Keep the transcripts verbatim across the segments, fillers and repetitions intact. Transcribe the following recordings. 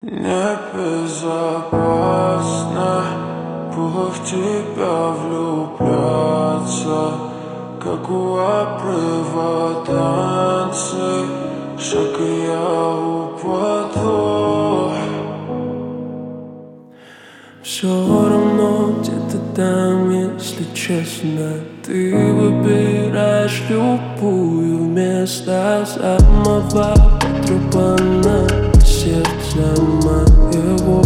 Небезопасно было в тебя влюбляться, как у обрыва танцы. Шаг и я упаду. Все равно где-то там, если честно, ты выбираешь любую вместо самого потрепанного сердца моего.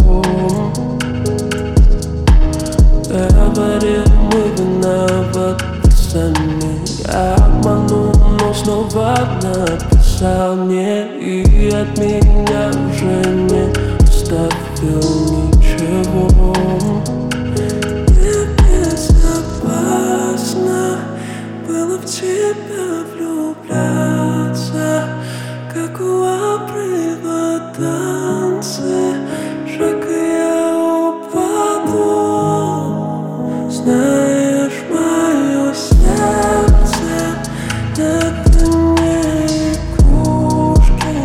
Говорил, мы виноваты сами. Я обманул, но снова написал мне, и от меня уже не оставил ничего. Небезопасно было в тебя влюбляться, как у обрыва танцы. Шаг и я упаду. Знаешь, мое сердце — это не игрушки.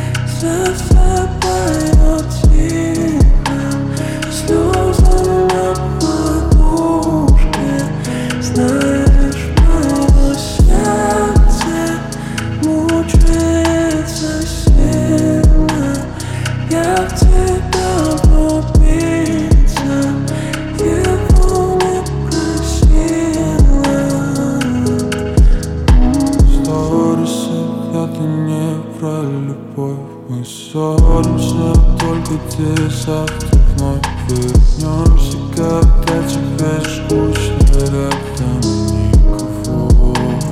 Засыпаю тихо слезы на подушке. Знаешь, мое сердце мучается сильно. Я в тебя влюбиться его не просила. Сторисы — это не про любовь. Мы ссоримся, только ты завтра вновь вернешься, когда тебе скучно рядом никого.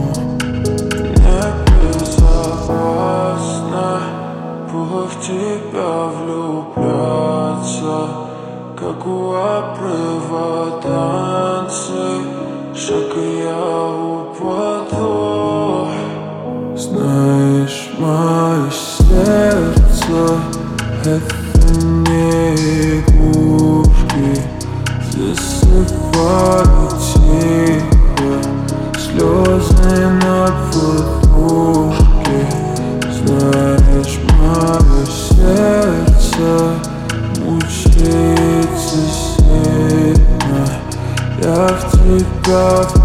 Небезопасно было в тебя влюбляться, как у обрыва танцы. Шаг и я упаду. Знаешь, мое сердце — это не игрушки. Засыпаю тихо слезы на подушке. Знаешь, мое сердце мучается сильно. Я в тебя